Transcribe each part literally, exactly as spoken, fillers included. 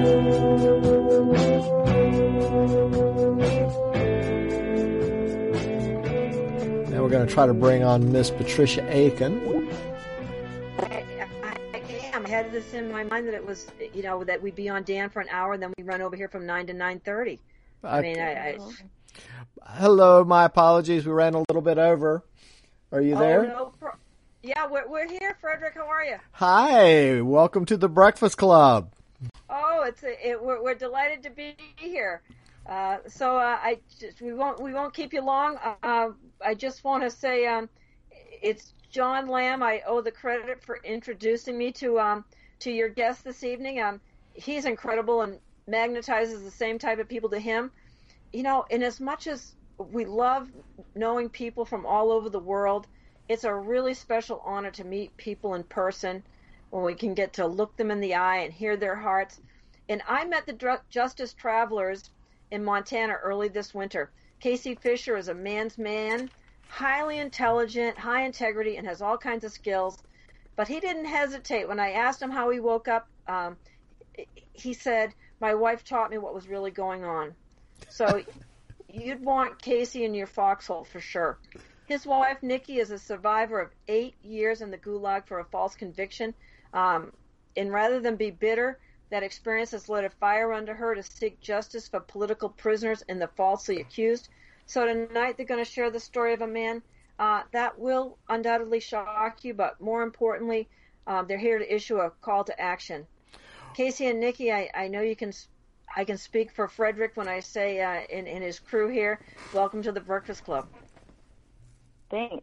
Now we're going to try to bring on Miss Patricia Aiken. I, I, I am. I had this in my mind that it was, you know, that we'd be on Dan for an hour, and then we run over here from nine to nine thirty. I, I mean, I, I. Hello, my apologies. We ran a little bit over. Are you there? Oh, no pro- yeah, we're we're here, Frederick. How are you? Hi. Welcome to the Breakfast Club. Oh, it's a, it, we're we're delighted to be here. Uh, so uh, I just, we won't we won't keep you long. Uh, I just want to say um, it's John Lamb. I owe the credit for introducing me to um, to your guest this evening. Um, he's incredible and magnetizes the same type of people to him. You know, in as much as we love knowing people from all over the world, it's a really special honor to meet people in person when we can get to look them in the eye and hear their hearts. And I met the Dr- Justice Travelers in Montana early this winter. Casey Fisher is a man's man, highly intelligent, high integrity, and has all kinds of skills. But he didn't hesitate. When I asked him how he woke up, um, he said, "My wife taught me what was really going on." So you'd want Casey in your foxhole for sure. His wife, Nikki, is a survivor of eight years in the Gulag for a false conviction. Um, and rather than be bitter, that experience has lit a fire under her to seek justice for political prisoners and the falsely accused. So tonight they're going to share the story of a man uh, that will undoubtedly shock you, but more importantly, um, they're here to issue a call to action. Casey and Nikki, I, I know you can, I can speak for Frederick when I say uh, in, in his crew here, welcome to the Breakfast Club. Thanks.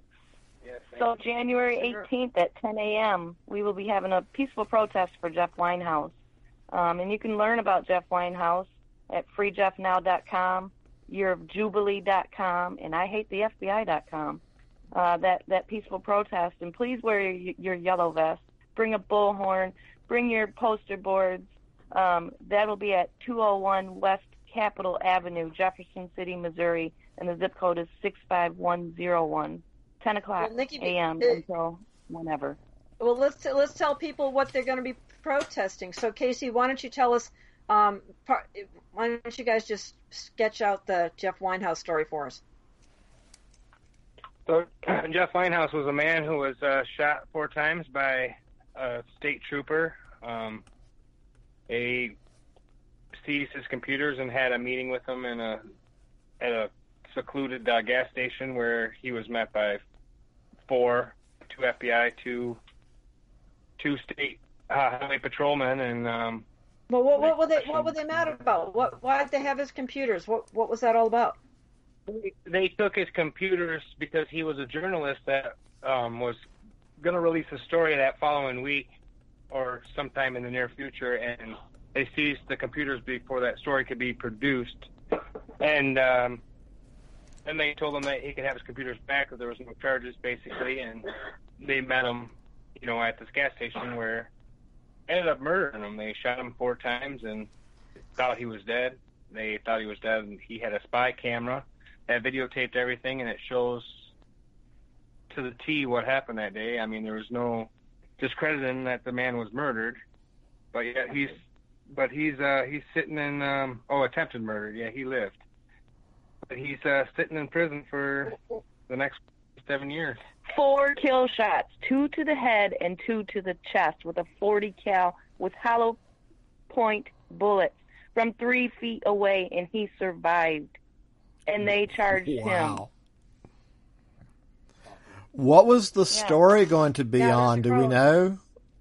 So January eighteenth at ten a.m., we will be having a peaceful protest for Jeff Winehouse. Um, and you can learn about Jeff Winehouse at free jeff now dot com, year of jubilee dot com, and I hate the F B I dot com. Uh, that, that peaceful protest. And please wear your, your yellow vest. Bring a bullhorn. Bring your poster boards. Um, that'll be at two oh one West Capitol Avenue, Jefferson City, Missouri, and the zip code is six five one zero one. ten o'clock well, Nikki, a.m. uh, until whenever. Well, let's let's tell people what they're going to be protesting. So, Casey, why don't you tell us? Um, part, why don't you guys just sketch out the Jeff Winehouse story for us? So, Jeff Winehouse was a man who was uh, shot four times by a state trooper. Um, they seized his computers and had a meeting with him in a at a secluded uh, gas station where he was met by four, two F B I, two two state uh, highway patrolmen, and um, well, what, what were they? What were they mad about? What? Why did they have his computers? What? What was that all about? They, they took his computers because he was a journalist that um, was going to release a story that following week or sometime in the near future, and they seized the computers before that story could be produced, and um, then they told him that he could have his computers back because there was no charges, basically, and they met him, you know, at this gas station where ended up murdering him. They shot him four times and thought he was dead. They thought he was dead, and he had a spy camera that videotaped everything, and it shows to the T what happened that day. I mean, there was no discrediting that the man was murdered, but yet he's, but he's, uh, he's sitting in, um, oh, attempted murder. Yeah, he lived. But he's uh, sitting in prison for the next seven years. Four kill shots, two to the head and two to the chest with a forty cal with hollow point bullets from three feet away, and he survived. And they charged wow. him. What was the Yeah. story going to be Yeah, on? Do we Rose. know?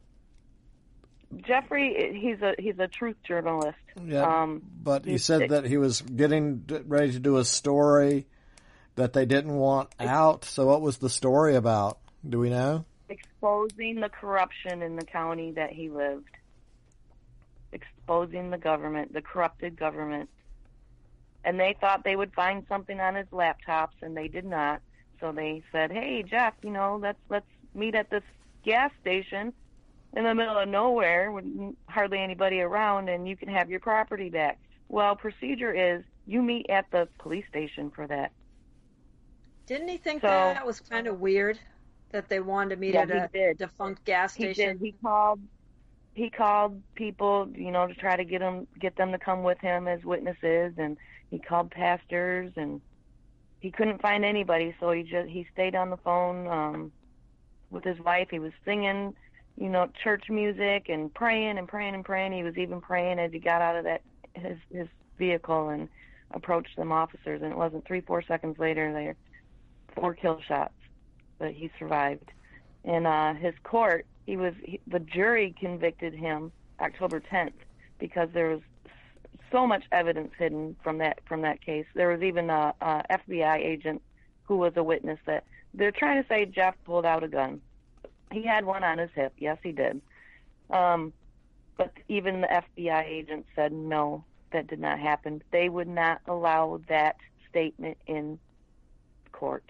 Jeffrey, he's a he's a truth journalist. Yeah, um, but he he's- said that he was getting ready to do a story that they didn't want out. So what was the story about? Do we know? Exposing the corruption in the county that he lived. Exposing the government, the corrupted government. And they thought they would find something on his laptops, and they did not. So they said, "Hey, Jeff, you know, let's let's meet at this gas station in the middle of nowhere with hardly anybody around, and you can have your property back." Well, procedure is you meet at the police station for that. Didn't he think So- that was kind of weird that they wanted to meet Yeah, at he a did. defunct gas He station? did. He called. he called people, you know, to try to get them get them to come with him as witnesses, and he called pastors, and he couldn't find anybody, so he just he stayed on the phone um, with his wife. He was singing, you know, church music and praying and praying and praying. He was even praying as he got out of that his his vehicle and approached them officers. And it wasn't three four seconds later, they four kill shots, but he survived. In uh, his court, he was he, the jury convicted him October tenth because there was so much evidence hidden from that from that case. There was even a, a F B I agent who was a witness that they're trying to say Jeff pulled out a gun. He had one on his hip. Yes, he did. Um, but even the F B I agent said no, that did not happen. They would not allow that statement in court.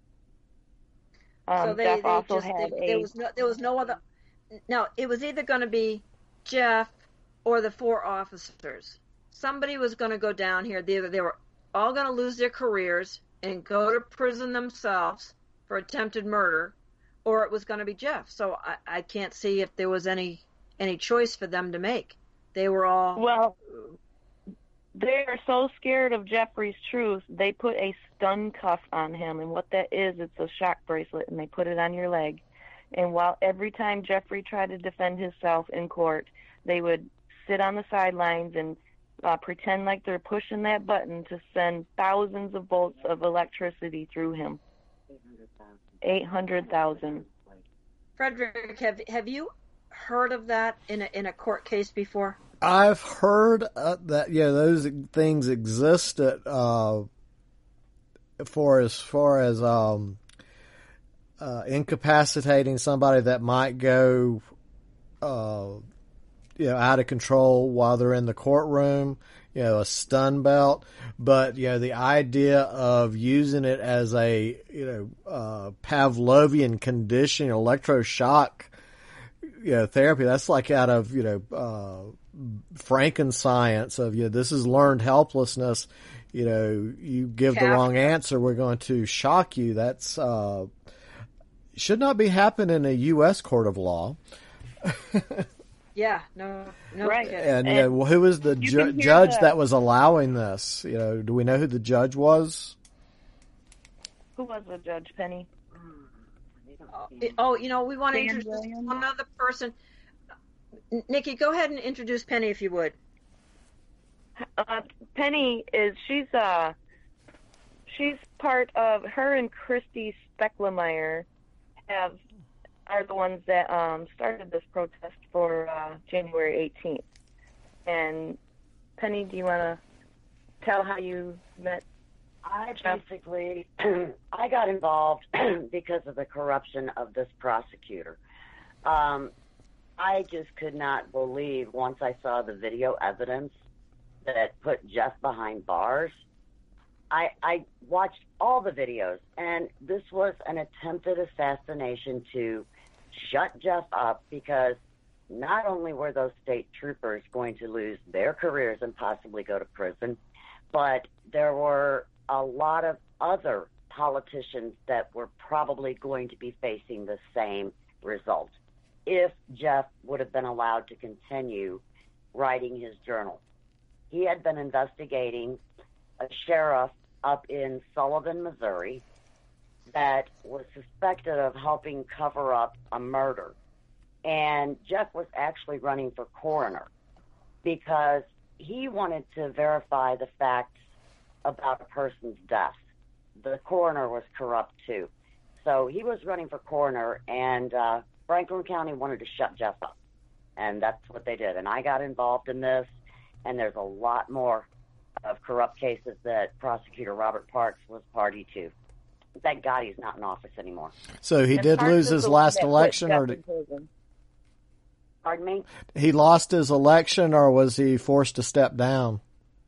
Um, so they, Jeff they also just, had they, a, there was no there was no other. No, it was either going to be Jeff or the four officers. Somebody was going to go down here. They, they were all going to lose their careers and go to prison themselves for attempted murder, or it was going to be Jeff. So I, I can't see if there was any any choice for them to make. They were all... Well, they are so scared of Jeffrey's truth, they put a stun cuff on him. And what that is, it's a shock bracelet, and they put it on your leg. And while every time Jeffrey tried to defend himself in court, they would sit on the sidelines and uh, pretend like they're pushing that button to send thousands of volts of electricity through him. eight hundred thousand. Frederick, have have you heard of that in a, in a court case before? I've heard uh, that, yeah, those things existed uh, for as far as um, uh, incapacitating somebody that might go, uh, you know, out of control while they're in the courtroom, you know, a stun belt. But, you know, the idea of using it as a, you know, uh, Pavlovian conditioning, electroshock, you know, therapy, that's like out of, you know, uh, Frankenscience of, you know, this is learned helplessness. You know, you give the wrong answer, we're going to shock you. That's, uh, should not be happening in a U S court of law. Yeah, no, no right. kidding. And, you know, who was the ju- judge that. that was allowing this? You know, do we know who the judge was? Who was the judge, Penny? Oh, you know, we want to Dan introduce Williams? one other person. Nikki, go ahead and introduce Penny if you would. Uh, Penny is, she's, uh, she's part of, her and Christy Specklemeyer have, are the ones that um, started this protest for uh, January eighteenth. And Penny, do you want to tell how you met? I basically, I got involved because of the corruption of this prosecutor. Um, I just could not believe once I saw the video evidence that put Jeff behind bars. I, I watched all the videos, and this was an attempted assassination to shut Jeff up because not only were those state troopers going to lose their careers and possibly go to prison, but there were a lot of other politicians that were probably going to be facing the same result if Jeff would have been allowed to continue writing his journal. He had been investigating a sheriff up in Sullivan, Missouri, that was suspected of helping cover up a murder. And Jeff was actually running for coroner because he wanted to verify the facts about a person's death. The coroner was corrupt too. So he was running for coroner, and uh, Franklin County wanted to shut Jeff up. And that's what they did. And I got involved in this, and there's a lot more of corrupt cases that Prosecutor Robert Parks was party to. Thank God he's not in office anymore. So he And did Parks lose is his the one last that put election, Jeff or in did, prison. Pardon me? he lost his election, or was he forced to step down?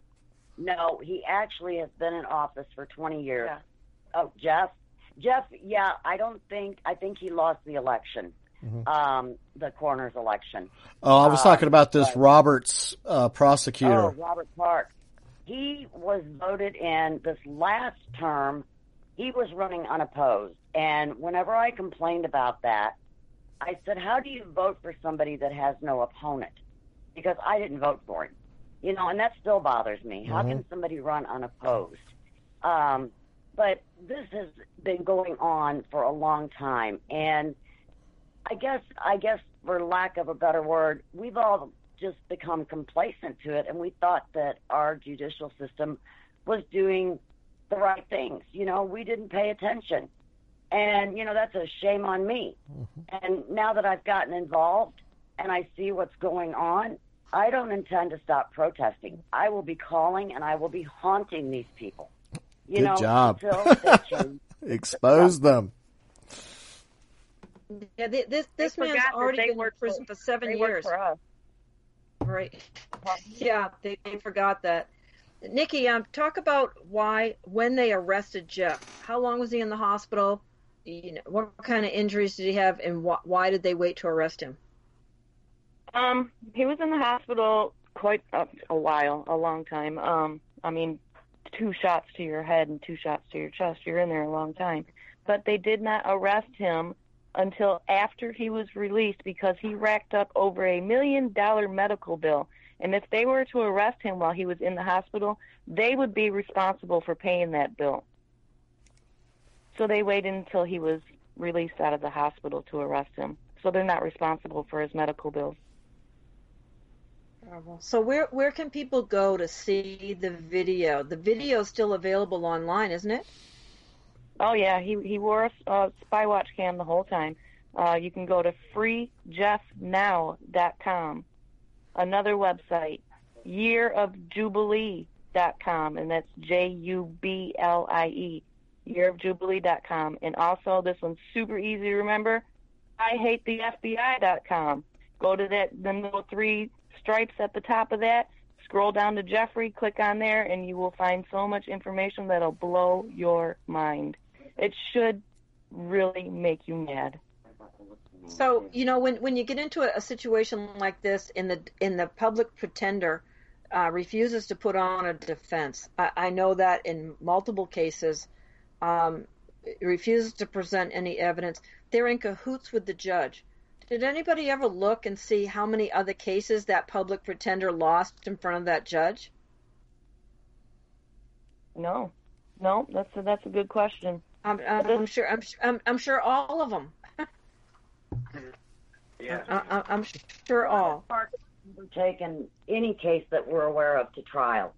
No, he actually has been in office for twenty years. Yeah. Oh, Jeff? Jeff, yeah, I don't think, I think he lost the election, Mm-hmm. um, the coroner's election. Oh, I was Uh, talking about this but- Roberts uh, prosecutor. Oh, Robert Parks. He was voted in this last term. He was running unopposed. And whenever I complained about that, I said, how do you vote for somebody that has no opponent? Because I didn't vote for him. You know, and that still bothers me. How mm-hmm. can somebody run unopposed? Um, but this has been going on for a long time. And I guess, I guess for lack of a better word, we've all just become complacent to it. And we thought that our judicial system was doing the right things. You know, we didn't pay attention. And, you know, that's a shame on me. Mm-hmm. And now that I've gotten involved and I see what's going on, I don't intend to stop protesting. I will be calling and I will be haunting these people. You Good know, job. Expose them. Yeah, this this man's already been in prison for, for seven they years. For us. Right. Yeah, they, they forgot that. Nikki, um, talk about why when they arrested Jeff. How long was he in the hospital? You know, what kind of injuries did he have, and wh- why did they wait to arrest him? Um, he was in the hospital quite a, a while, a long time. Um, I mean, two shots to your head and two shots to your chest. You're in there a long time. But they did not arrest him until after he was released because he racked up over a million dollar medical bill. And if they were to arrest him while he was in the hospital, they would be responsible for paying that bill. So they waited until he was released out of the hospital to arrest him. So they're not responsible for his medical bills. So where where can people go to see the video? The video is still available online, isn't it? Oh, yeah. He he wore a, a spy watch cam the whole time. Uh, you can go to free jeff now dot com. Another website, year of jubilee dot com, and that's J U B L I E, year of jubilee dot com. And also, this one's super easy to remember, I hate the F B I dot com. Go to that, the little three stripes at the top of that, scroll down to Jeffrey, click on there, and you will find so much information that'll blow your mind. It should really make you mad. So, you know, when, when you get into a, a situation like this and the in the public pretender uh, refuses to put on a defense, I, I know that in multiple cases, um, refuses to present any evidence, they're in cahoots with the judge. Did anybody ever look and see how many other cases that public pretender lost in front of that judge? No, no, that's a, that's a good question. I'm, I'm, I'm sure. I'm, I'm, I'm sure all of them. Yeah, I, I, I'm sure all. We've taken any case that we're aware of to trial.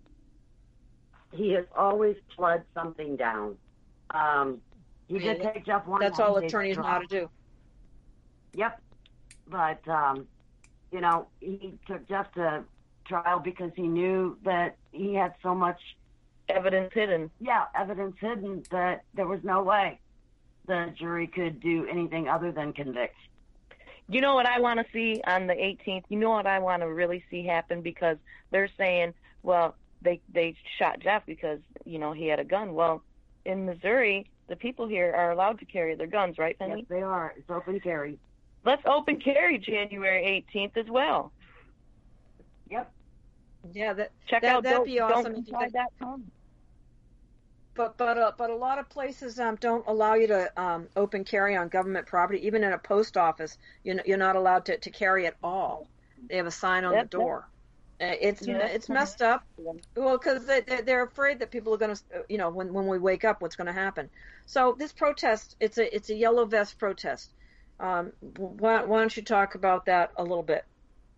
He has always pled something down. Um, he did take Jeff one. That's all attorneys know how to do. Yep, but um, you know, he took Jeff to trial because he knew that he had so much evidence hidden. Yeah, evidence hidden that there was no way the jury could do anything other than convict. You know what I want to see on the eighteenth? You know what I want to really see happen? Because they're saying, well, they they shot Jeff because, you know, he had a gun. Well, in Missouri, the people here are allowed to carry their guns, right, Penny? Yes, they are. It's open carry. Let's open carry January eighteenth as well. Yep. Yeah, that Check that, out that'd don't, be awesome. don't comply dot com. But but uh, but a lot of places um, don't allow you to um, open carry on government property. Even in a post office, you're you're not allowed to, to carry at all. They have a sign on Yep, the door. Uh, it's yeah. it's messed up. Well, because they they're afraid that people are going to, you know, when when we wake up, what's going to happen. So this protest, it's a it's a yellow vest protest. Um, why, why don't you talk about that a little bit?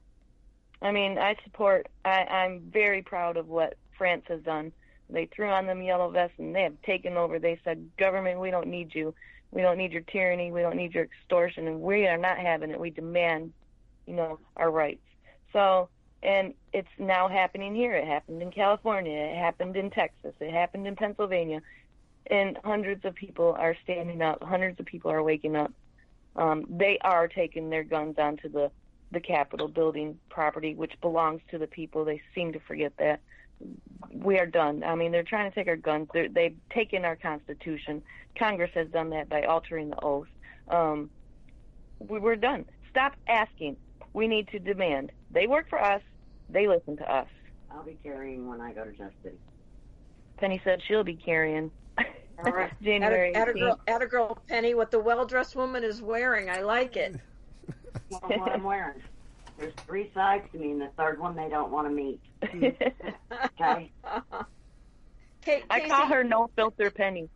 I mean, I support. I, I'm very proud of what France has done. They threw on them yellow vests and they have taken over. They said, government, we don't need you. We don't need your tyranny. We don't need your extortion. And we are not having it. We demand, you know, our rights. So, and it's now happening here. It happened in California. It happened in Texas. It happened in Pennsylvania. And hundreds of people are standing up. Hundreds of people are waking up. Um, they are taking their guns onto the, the Capitol building property, which belongs to the people. They seem to forget that. We are done. I mean, they're trying to take our guns. They're, they've taken our Constitution. Congress has done that by altering the oath. Um, we, we're done. Stop asking. We need to demand. They work for us. They listen to us. I'll be carrying when I go to Jeff City. Penny said she'll be carrying. All right. January Atta, atta, girl, atta girl Penny, what the well-dressed woman is wearing. I like it. Well, what I'm wearing. There's three sides to me, and the third one they don't want to meet. Okay. Kay, I Casey, call her No Filter Penny.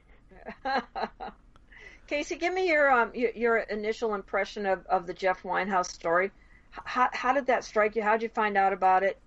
Casey, give me your um your, your initial impression of, of the Jeff Winehouse story. How how did that strike you? How did you find out about it?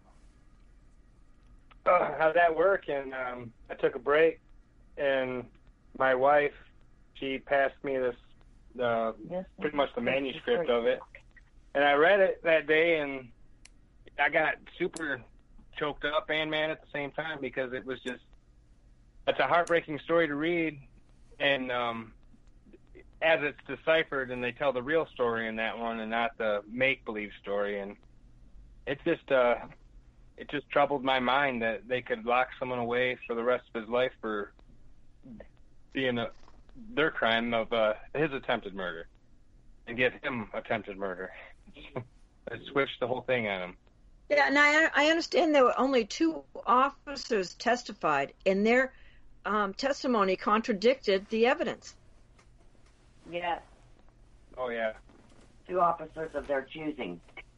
Uh, how'd that work? And um, I took a break, and my wife, she passed me this, uh, Yes, pretty much the manuscript of it, and I read it that day, and I got super choked up and mad at the same time because it was just, it's a heartbreaking story to read, and um, as it's deciphered, and they tell the real story in that one and not the make-believe story, and it just, uh, it just troubled my mind that they could lock someone away for the rest of his life for being a, their crime of uh, his attempted murder, and give him attempted murder. It switched the whole thing on him. Yeah, and I I understand there were only two officers testified, and their um, testimony contradicted the evidence. Yes. Oh, yeah. Two officers of their choosing.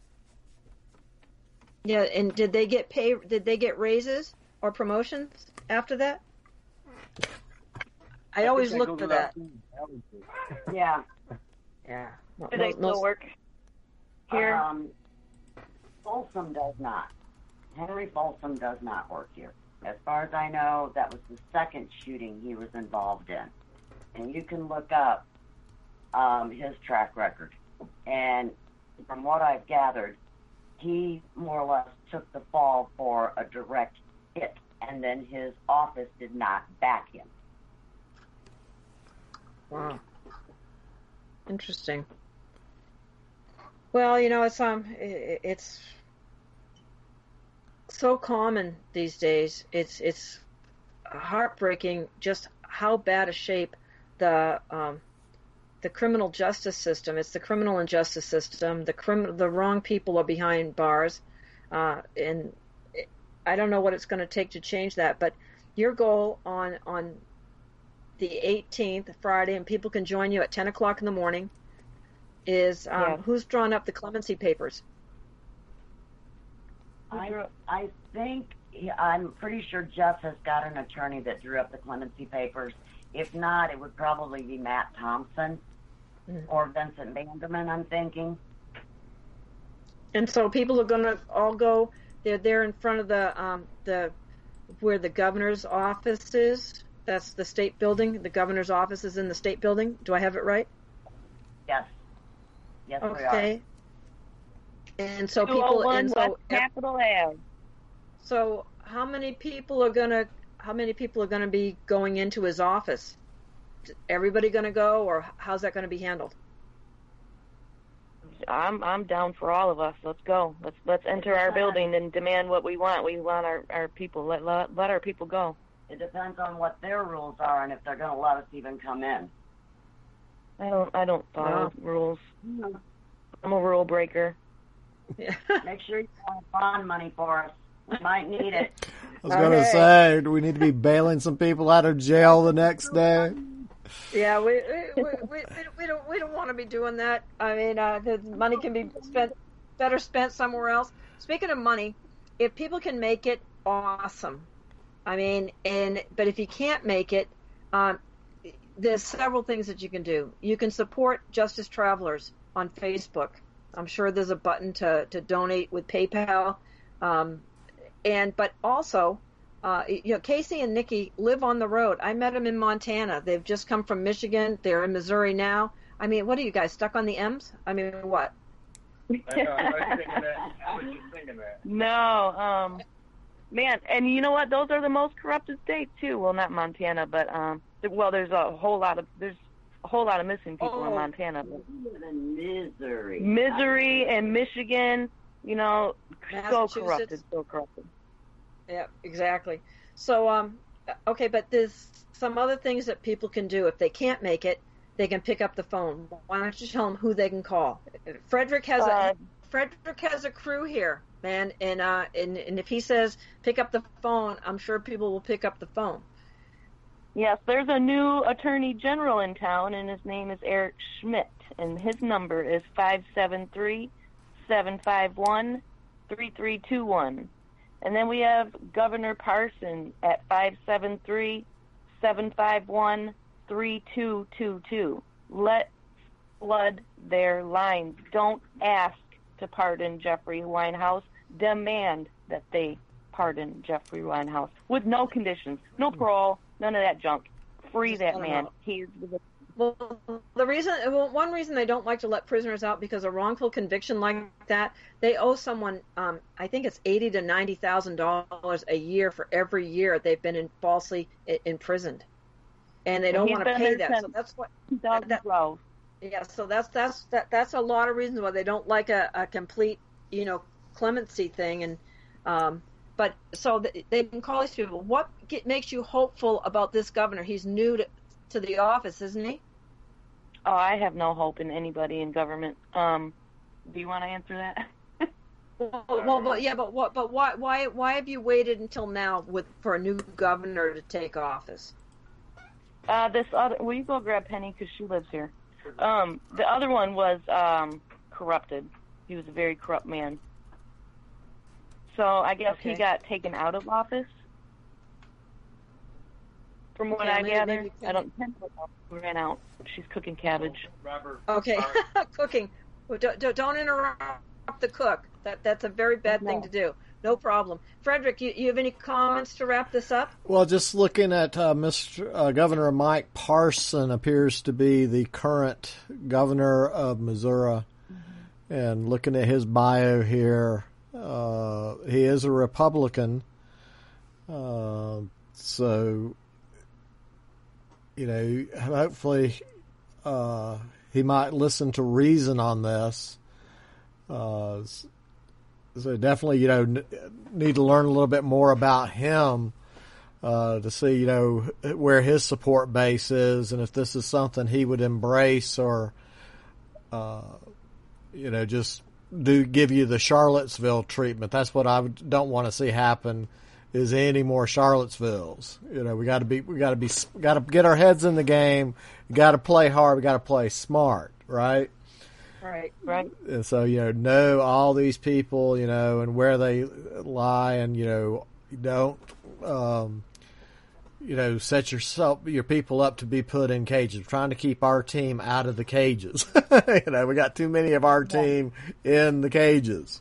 Yeah, and did they get pay? Did they get raises or promotions after that? I always think I look for Googled that. Yeah. Yeah. Do they still work here? Um, Folsom does not. Henry Folsom does not work here. As far as I know, that was the second shooting he was involved in. And you can look up um, his track record. And from what I've gathered, he more or less took the fall for a direct hit, and then his office did not back him. Wow. Interesting. Well, you know, it's um, it, it's so common these days. It's it's heartbreaking just how bad a shape the um, the criminal justice system. It's the criminal and justice system. The crim the wrong people are behind bars, uh, and it, I don't know what it's going to take to change that. But your goal on on the eighteenth, Friday, and people can join you at ten o'clock in the morning, is um, Yeah. who's drawn up the clemency papers? I, I think, he, I'm pretty sure Jeff has got an attorney that drew up the clemency papers. If not, it would probably be Matt Thompson Mhm. or Vincent Vanderman, I'm thinking. And so people are going to all go. They're there in front of the um, the where the governor's office is. That's the state building. The governor's office is in the state building. Do I have it right? Yes. Yes, we are. Okay. And so two people. oh one And West so, Capitol Ave. so how many people are gonna? How many people are going to be going into his office? Everybody going to go, or how's that going to be handled? I'm I'm down for all of us. Let's go. Let's let's enter our building and demand what we want. We want our, our people. Let, let let our people go. It depends on what their rules are and if they're going to let us even come in. I don't I don't follow rules. I'm a rule breaker. Yeah. Make sure you want bond money for us. We might need it. I was going to Okay. say, do we need to be bailing some people out of jail the next day? Yeah, we we, we, we, we don't we don't want to be doing that. I mean, uh, the money can be spent better spent somewhere else. Speaking of money, if people can make it, awesome. I mean, and but if you can't make it, um, there's several things that you can do. You can support Justice Travelers on Facebook. I'm sure there's a button to to donate with PayPal, um, and but also. Uh, you know, Casey and Nikki live on the road. I met them in Montana. They've just come from Michigan. They're in Missouri now. I mean, what are you guys, stuck on the M's? I mean, what? I know, I was thinking that. I was just thinking that. No, um, man, and you know what? Those are the most corrupted states too. Well, not Montana, but um, well, there's a whole lot of there's a whole lot of missing people in Oh. Montana. But We live in misery. Missouri and Michigan, you know, so Massachusetts. corrupted, so corrupted. Yeah, exactly. So, um, okay, but there's some other things that people can do. If they can't make it, they can pick up the phone. Why don't you tell them who they can call? Frederick has Uh, a Frederick has a crew here, man, and uh, and and if he says pick up the phone, I'm sure people will pick up the phone. Yes, there's a new Attorney General in town, and his name is Eric Schmidt, and his number is five seven three, seven five one, three three two one. And then we have Governor Parson at five seven three, seven five one, three two two two. Let flood their lines. Don't ask to pardon Jeffrey Winehouse. Demand that they pardon Jeffrey Winehouse with no conditions, no parole, none of that junk. Free Just that let 'em man. out. He's the Well, the reason, well, one reason they don't like to let prisoners out because a wrongful conviction like that, they owe someone, um, I think it's eighty to ninety thousand dollars a year for every year they've been in, falsely i- imprisoned, and they don't He's want to been pay there that. So since that's what. two thousand twelve. Yeah, so that's that's that, that's a lot of reasons why they don't like a, a complete, you know, clemency thing, and um, but so th- they can call these people. What get, makes you hopeful about this governor? He's new to, to the office, isn't he? Oh, I have no hope in anybody in government. Um, do you want to answer that? Well, well, but yeah, but what? But why? Why? Why have you waited until now with for a new governor to take office? Uh, this other, will you go grab Penny because she lives here? Um, the other one was um, corrupted. He was a very corrupt man. So I guess Okay. he got taken out of office. From what Okay, I maybe- gather, maybe I don't. Penny ran out. She's cooking cabbage. Robert. Okay, cooking. Well, don't, don't don't interrupt the cook. That that's a very bad thing to do. No problem. Frederick, you, you have any comments to wrap this up? Well, just looking at uh, Mister Uh, Governor Mike Parson appears to be the current governor of Missouri, mm-hmm. and looking at his bio here, uh, he is a Republican. Uh, so, you know, hopefully uh, he might listen to reason on this. Uh, So definitely, you know, n- need to learn a little bit more about him uh, to see, you know, where his support base is and if this is something he would embrace or, uh, you know, just do give you the Charlottesville treatment. That's what I would, don't want to see happen is any more Charlottesvilles. You know, we got to be, we got to be, got to get our heads in the game. We got to play hard. We got to play smart, right? Right, right. And so, you know, know all these people, you know, and where they lie, and, you know, don't, um, you know, set yourself, your people up to be put in cages. We're trying to keep our team out of the cages. You know, we got too many of our team in the cages.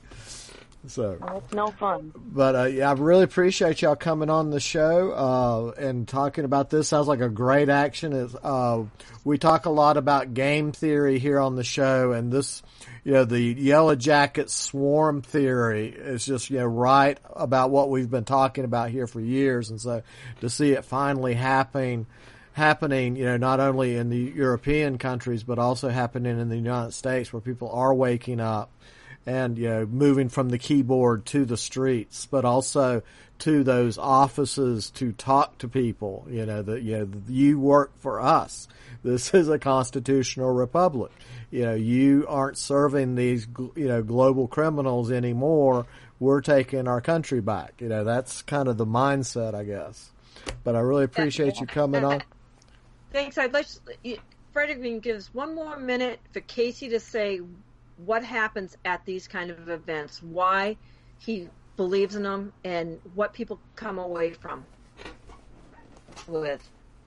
So Well, it's no fun. But uh, yeah, I really appreciate y'all coming on the show uh, and talking about this. Sounds like a great action. It's, uh, we talk a lot about game theory here on the show, and this, you know, the Yellow Jacket swarm theory is just, you know, right about what we've been talking about here for years. And so to see it finally happening, happening, you know, not only in the European countries but also happening in the United States, where people are waking up. And, you know, moving from the keyboard to the streets, but also to those offices to talk to people. You know, that, you know, you work for us. This is a constitutional republic. You know, you aren't serving these, you know, global criminals anymore. We're taking our country back. You know, that's kind of the mindset, I guess. But I really appreciate you coming on. Thanks. I'd like to, Frederick, we can give us one more minute for Casey to say what happens at these kind of events, why he believes in them, and what people come away from with.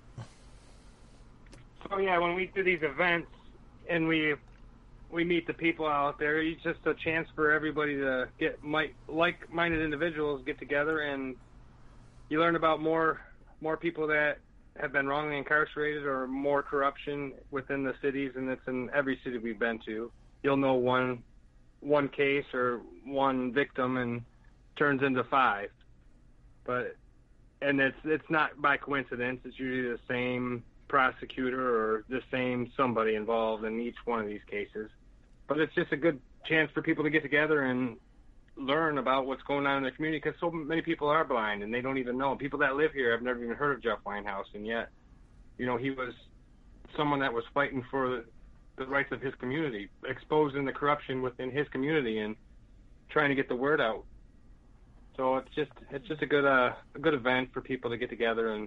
So yeah, when we do these events and we we meet the people out there, it's just a chance for everybody to get might, like-minded individuals get together, and you learn about more more people that have been wrongly incarcerated or more corruption within the cities, and it's in every city we've been to. You'll know one one case or one victim and turns into five. But and it's it's not by coincidence. It's usually the same prosecutor or the same somebody involved in each one of these cases. But it's just a good chance for people to get together and learn about what's going on in the community, because so many people are blind and they don't even know. People that live here have never even heard of Jeff Winehouse, and yet, you know, he was someone that was fighting for the rights of his community, exposing the corruption within his community and trying to get the word out. So it's just it's just a good uh, a good event for people to get together and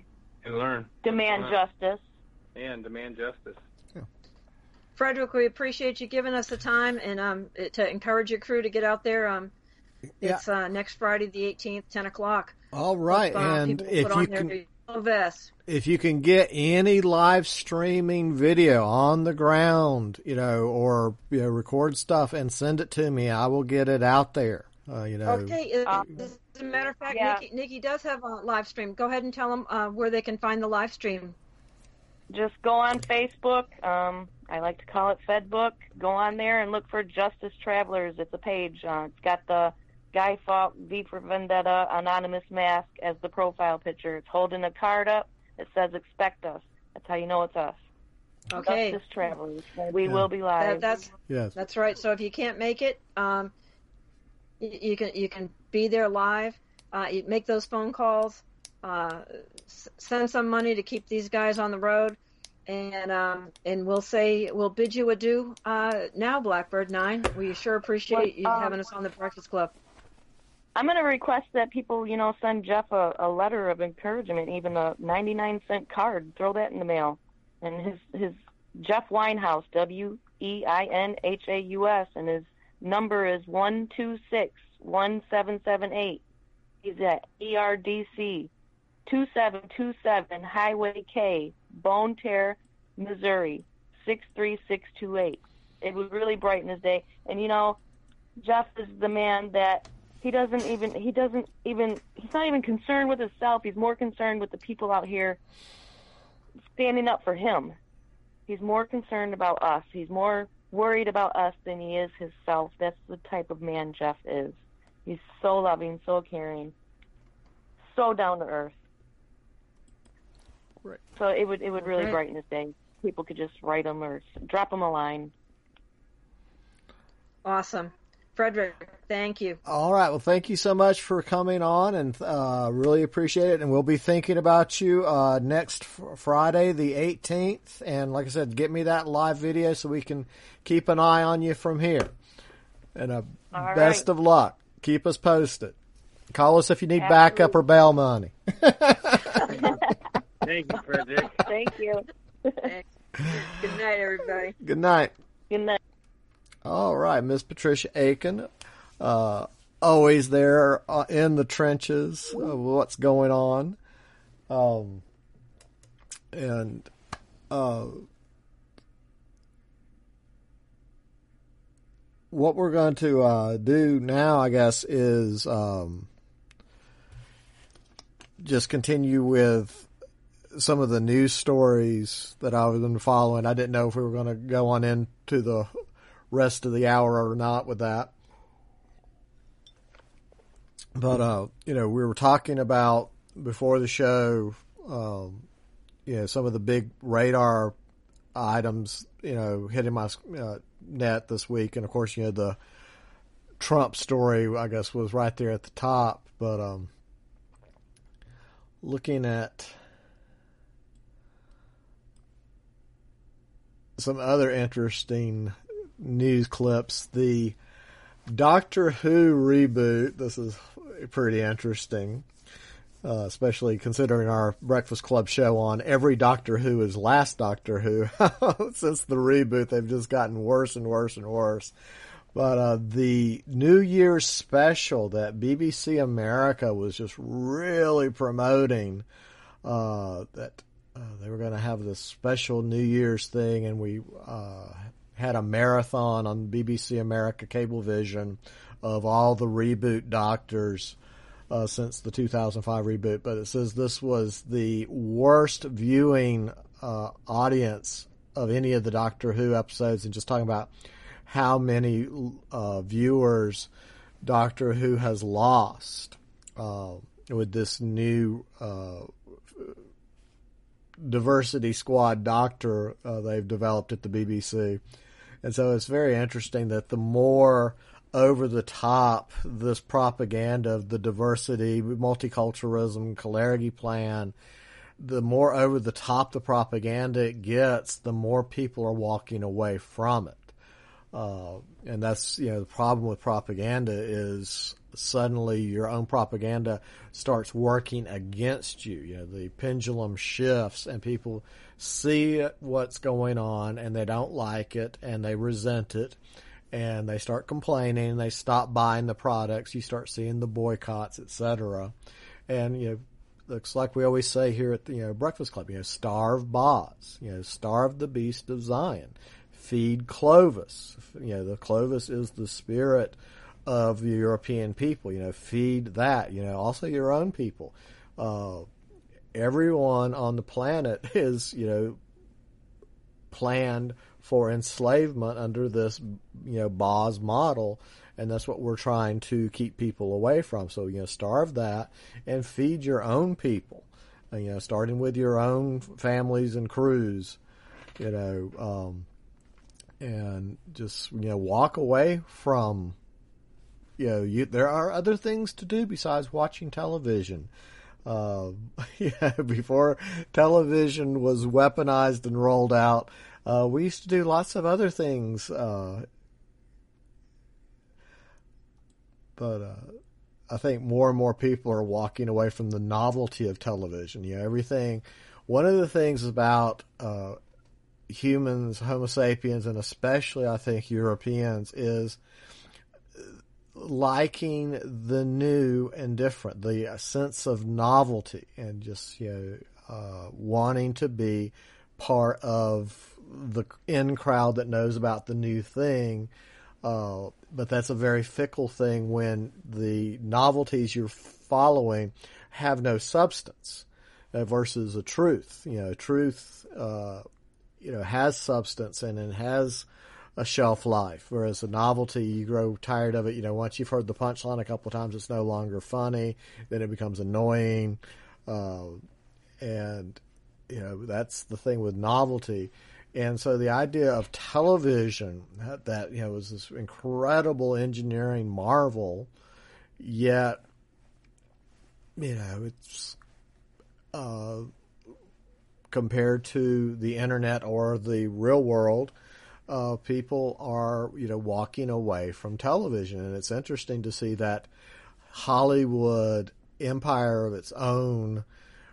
and learn. Demand justice. And demand justice. Frederick, we appreciate you giving us the time and um, to encourage your crew to get out there. Um, it's yeah. uh, next Friday, the eighteenth, ten o'clock. All right, Hope, uh, and if you can, vest. if you can get any live streaming video on the ground, you know, or you know, record stuff and send it to me, I will get it out there. Uh, you know. Okay. Um, As a matter of fact, yeah. Nikki, Nikki does have a live stream. Go ahead and tell them uh, where they can find the live stream. Just go on Facebook. Um, I like to call it Fedbook. Go on there and look for Justice Travelers. It's a page. Uh, it's got the Guy Fawkes V for Vendetta anonymous mask as the profile picture. It's holding a card up that says "Expect us." That's how you know it's us. Okay. Justice Travelers. We yeah. will be live. That, that's yes. That's right. So if you can't make it, um, you, you can you can be there live. Uh, you make those phone calls. Uh, s- send some money to keep these guys on the road. And um, and we'll say we'll bid you adieu uh, now, Blackbird Nine. We sure appreciate you um, having us on the Breakfast Club. I'm going to request that people, you know, send Jeff a, a letter of encouragement, even a ninety-nine cent card. Throw that in the mail. And his his Jeff Winehouse, W E I N H A U S, and his number is one two six one seven seven eight. He's at E R D C two seven two seven Highway K, Bone Terre, Missouri, six three six two eight. It would really brighten his day. And, you know, Jeff is the man that he doesn't even, he doesn't even, he's not even concerned with himself. He's more concerned with the people out here standing up for him. He's more concerned about us. He's more worried about us than he is himself. That's the type of man Jeff is. He's so loving, so caring, so down to earth. Right. So it would it would really Right. brighten his day. People could just write him or drop him a line. Awesome. Frederick, thank you. All right. Well, thank you so much for coming on, and uh, really appreciate it. And we'll be thinking about you uh, next fr- Friday, the eighteenth. And like I said, get me that live video so we can keep an eye on you from here. And uh, All best right. of luck. Keep us posted. Call us if you need Absolutely. backup or bail money. Thank you, Frederick. Thank you. Good night, everybody. Good night. Good night. All right, Miss Patricia Aiken, uh, always there uh, in the trenches of what's going on. Um, and uh, what we're going to uh, do now, I guess, is um, just continue with some of the news stories that I've been following. I didn't know if we were going to go on into the rest of the hour or not with that. But, uh, you know, we were talking about before the show, um, you know, some of the big radar items, you know, hitting my uh, net this week. And of course, you know, the Trump story, I guess, was right there at the top. But, um, looking at some other interesting news clips, the Doctor Who reboot. This is pretty interesting, uh, especially considering our Breakfast Club show on every Doctor Who is last Doctor Who. Since the reboot, they've just gotten worse and worse and worse. But uh, the New Year's special that B B C America was just really promoting, uh, that uh, they were going to have this special New Year's thing, and we uh, had a marathon on B B C America Cablevision of all the reboot Doctors uh, since the two thousand five reboot. But it says this was the worst viewing uh, audience of any of the Doctor Who episodes, and just talking about how many uh, viewers Doctor Who has lost uh, with this new uh, diversity squad doctor uh, they've developed at the B B C. And so it's very interesting that the more over the top this propaganda of the diversity, multiculturalism, Clarity Plan, the more over the top the propaganda it gets, the more people are walking away from it. Uh, and that's, you know, the problem with propaganda is suddenly your own propaganda starts working against you. You know, the pendulum shifts and people see what's going on and they don't like it and they resent it and they start complaining. They stop buying the products. You start seeing the boycotts, et cetera. And, you know, looks like we always say here at the you know, Breakfast Club, you know, starve Boz, you know, starve the beast of Zion, feed Clovis. You know, the Clovis is the spirit of the European people, you know, feed that, you know, also your own people. Uh, everyone on the planet is, you know, planned for enslavement under this, you know, Boz model. And that's what we're trying to keep people away from. So, you know, starve that and feed your own people, and, you know, starting with your own families and crews, you know, um, and just, you know, walk away from, you know, you, there are other things to do besides watching television. Uh, yeah, before television was weaponized and rolled out, uh, we used to do lots of other things, uh, But uh, I think more and more people are walking away from the novelty of television. You know, everything. One of the things about uh, humans, Homo sapiens, and especially I think Europeans, is liking the new and different, the sense of novelty, and just you know uh, wanting to be part of the in crowd that knows about the new thing. Uh, but that's a very fickle thing when the novelties you're following have no substance uh, versus a truth. You know, truth, uh, you know, has substance and it has a shelf life, whereas a novelty, you grow tired of it. You know, once you've heard the punchline a couple of times, it's no longer funny. Then it becomes annoying. Uh, and, you know, that's the thing with novelty. And so the idea of television, that, that, you know, was this incredible engineering marvel, yet, you know, it's uh, compared to the internet or the real world, uh, people are, you know, walking away from television. And it's interesting to see that Hollywood empire of its own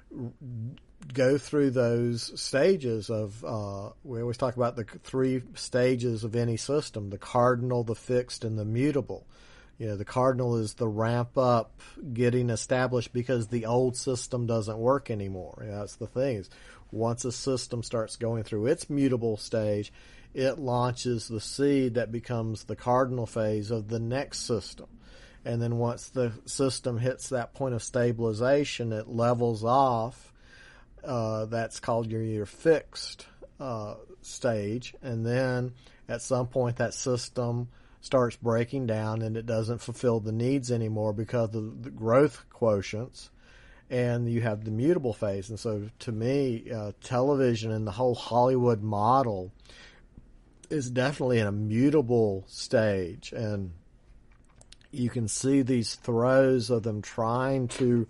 go through those stages of, uh, we always talk about the three stages of any system, the cardinal, the fixed, and the mutable. You know, the cardinal is the ramp up, getting established because the old system doesn't work anymore. You know, that's the thing is once a system starts going through its mutable stage, it launches the seed that becomes the cardinal phase of the next system. And then once the system hits that point of stabilization, it levels off. Uh, that's called your, your fixed uh, stage. And then at some point that system starts breaking down and it doesn't fulfill the needs anymore because of the growth quotients. And you have the mutable phase. And so to me, uh, television and the whole Hollywood model is definitely in a mutable stage. And you can see these throes of them trying to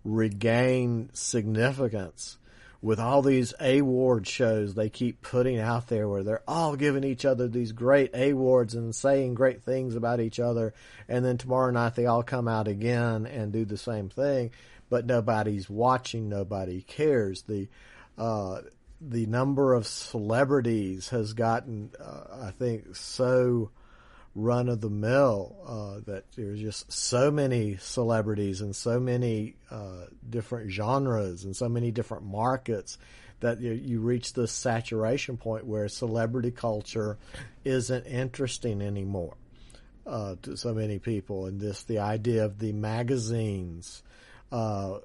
regain significance with all these award shows they keep putting out there where they're all giving each other these great awards and saying great things about each other. And then tomorrow night they all come out again and do the same thing, but nobody's watching. Nobody cares. The, uh, the number of celebrities has gotten, uh, I think, so run of the mill uh, that there's just so many celebrities and so many uh, different genres and so many different markets that you, you reach this saturation point where celebrity culture isn't interesting anymore uh, to so many people. And this, the idea of the magazines, uh,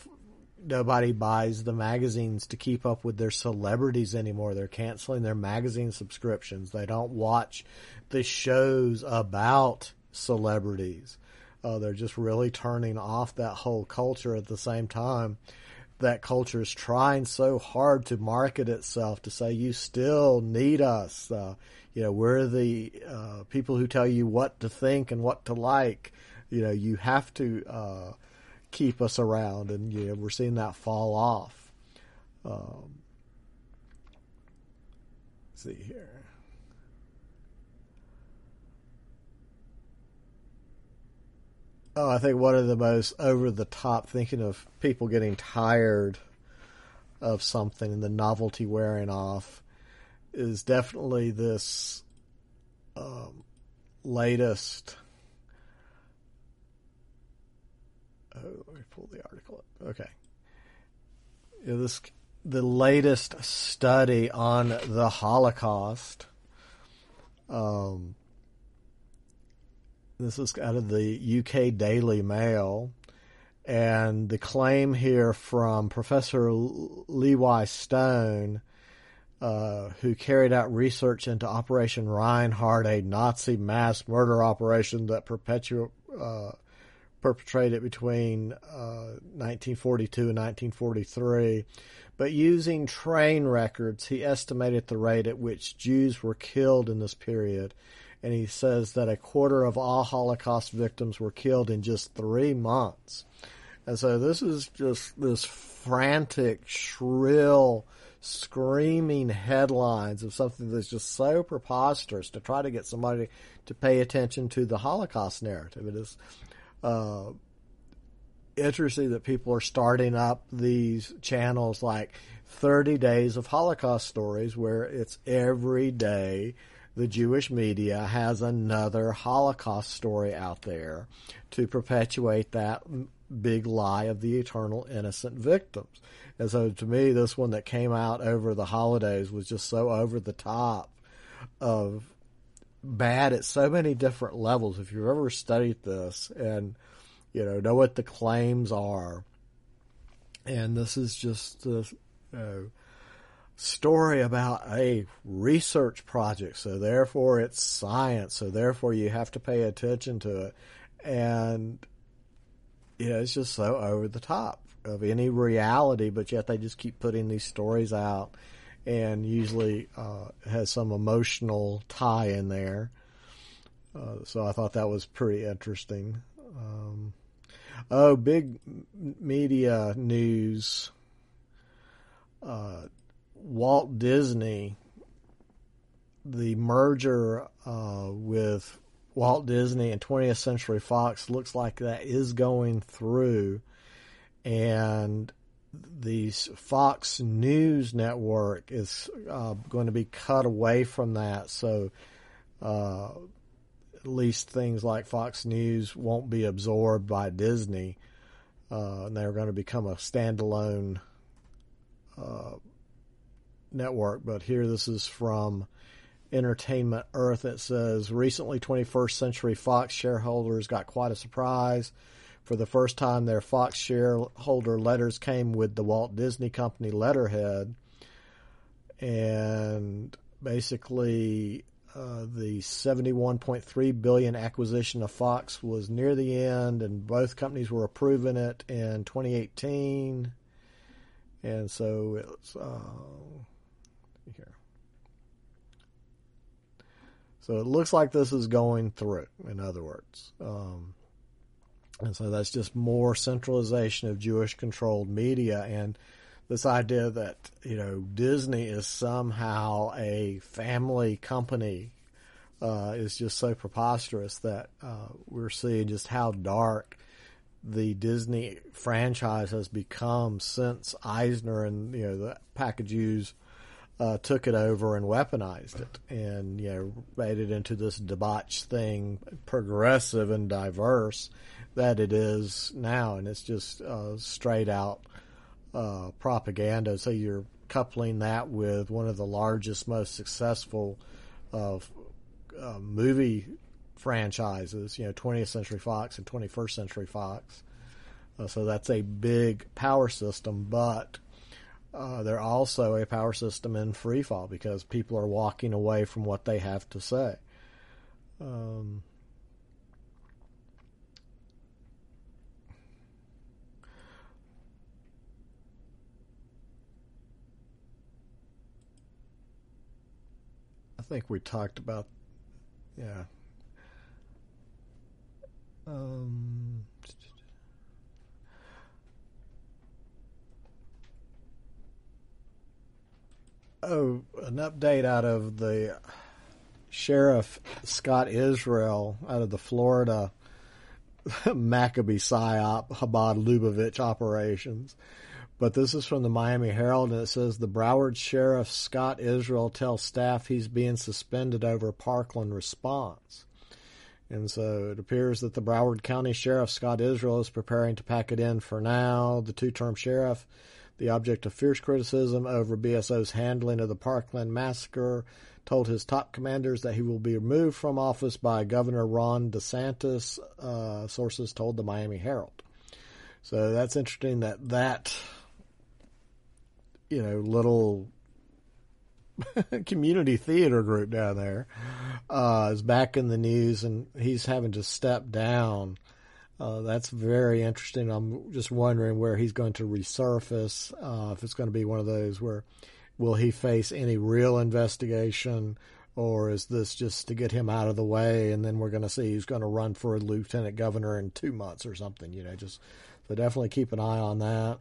nobody buys the magazines to keep up with their celebrities anymore. They're canceling their magazine subscriptions. They don't watch the shows about celebrities. Uh, they're just really turning off that whole culture. At the same time, that culture is trying so hard to market itself to say, you still need us. Uh, you know, we're the uh, people who tell you what to think and what to like. You know, you have to uh, keep us around, and you know, we're seeing that fall off. Um, let's see here. Oh, I think one of the most over-the-top, thinking of people getting tired of something and the novelty wearing off, is definitely this um, latest... Oh, let me pull the article up. Okay. Yeah, this the latest study on the Holocaust. Um, this is out of the U K Daily Mail, and the claim here from Professor Levi Stone, uh, who carried out research into Operation Reinhardt, a Nazi mass murder operation that perpetuated. Uh, perpetrated between uh, nineteen forty-two and nineteen forty-three, but using train records, he estimated the rate at which Jews were killed in this period, and he says that a quarter of all Holocaust victims were killed in just three months. And so this is just this frantic, shrill, screaming headlines of something that's just so preposterous to try to get somebody to pay attention to the Holocaust narrative. It is Uh, interesting that people are starting up these channels like thirty days of Holocaust Stories, where it's every day the Jewish media has another Holocaust story out there to perpetuate that big lie of the eternal innocent victims. And so to me, this one that came out over the holidays was just so over the top of bad at so many different levels. If you've ever studied this and, you know, know what the claims are, and this is just a you know, story about a research project, so therefore it's science, so therefore you have to pay attention to it, and you know, it's just so over the top of any reality, but yet they just keep putting these stories out, and usually uh, has some emotional tie in there. Uh, so I thought that was pretty interesting. Um, oh, big media news. Uh, Walt Disney, the merger uh, with Walt Disney and twentieth Century Fox looks like that is going through, and the Fox News network is uh, going to be cut away from that, so uh, at least things like Fox News won't be absorbed by Disney, uh, and they're going to become a standalone uh, network. But here, this is from Entertainment Earth. It says, recently twenty-first Century Fox shareholders got quite a surprise. For the first time, their Fox shareholder letters came with the Walt Disney Company letterhead. And basically, uh, the seventy-one point three billion dollars acquisition of Fox was near the end, and both companies were approving it in twenty eighteen. And so it's uh, here. So it looks like this is going through, in other words. Um, and so that's just more centralization of Jewish-controlled media, and this idea that, you know, Disney is somehow a family company uh, is just so preposterous that uh, we're seeing just how dark the Disney franchise has become since Eisner and, you know, the pack of Jews uh, took it over and weaponized it and, you know, made it into this debauched thing, progressive and diverse that it is now. And it's just uh, straight out uh, propaganda. So you're coupling that with one of the largest, most successful uh, uh, movie franchises, you know, twentieth Century Fox and twenty-first Century Fox. Uh, so that's a big power system, but uh, they're also a power system in free fall because people are walking away from what they have to say. Um, I think we talked about, yeah. Um, oh, an update out of the Sheriff Scott Israel out of the Florida Maccabee psyop, Chabad Lubavitch operations. But this is from the Miami Herald, and it says the Broward Sheriff Scott Israel tells staff he's being suspended over Parkland response. And so it appears that the Broward County Sheriff Scott Israel is preparing to pack it in for now. The two-term sheriff, the object of fierce criticism over B S O's handling of the Parkland massacre, told his top commanders that he will be removed from office by Governor Ron DeSantis, uh, sources told the Miami Herald. So that's interesting that that, you know, little community theater group down there uh, is back in the news, and he's having to step down. Uh, that's very interesting. I'm just wondering where he's going to resurface, uh, if it's going to be one of those where will he face any real investigation, or is this just to get him out of the way, and then we're going to see who's going to run for a lieutenant governor in two months or something, you know, just so definitely keep an eye on that.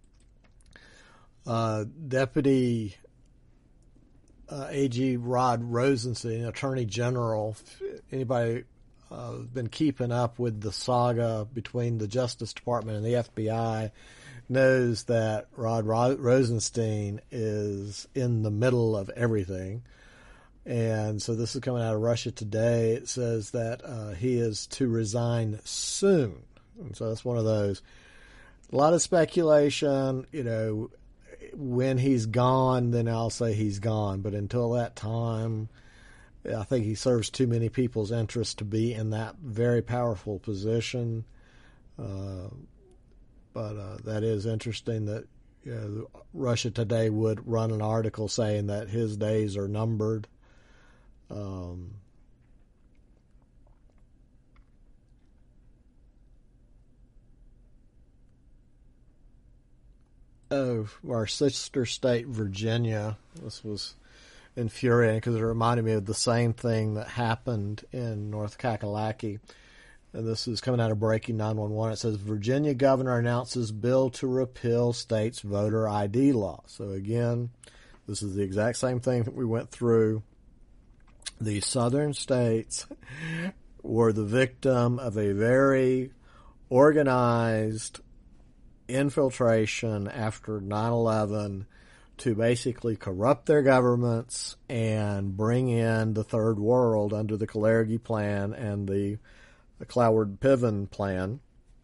Uh, Deputy uh, A G Rod Rosenstein, Attorney General, anybody uh, been keeping up with the saga between the Justice Department and the F B I knows that Rod Rosenstein is in the middle of everything. And so this is coming out of Russia Today. It says that uh, he is to resign soon. And so that's one of those. A lot of speculation, you know, when he's gone, then I'll say he's gone. But until that time, I think he serves too many people's interests to be in that very powerful position. Uh, but uh, that is interesting that, you know, Russia Today would run an article saying that his days are numbered. Um, oh, our sister state, Virginia. This was infuriating because it reminded me of the same thing that happened in North Kakalaki. And this is coming out of Breaking nine one one. It says, Virginia governor announces bill to repeal state's voter I D law. So again, this is the exact same thing that we went through. The southern states were the victim of a very organized infiltration after nine eleven to basically corrupt their governments and bring in the third world under the Kalergi plan and the, the Cloward-Piven plan.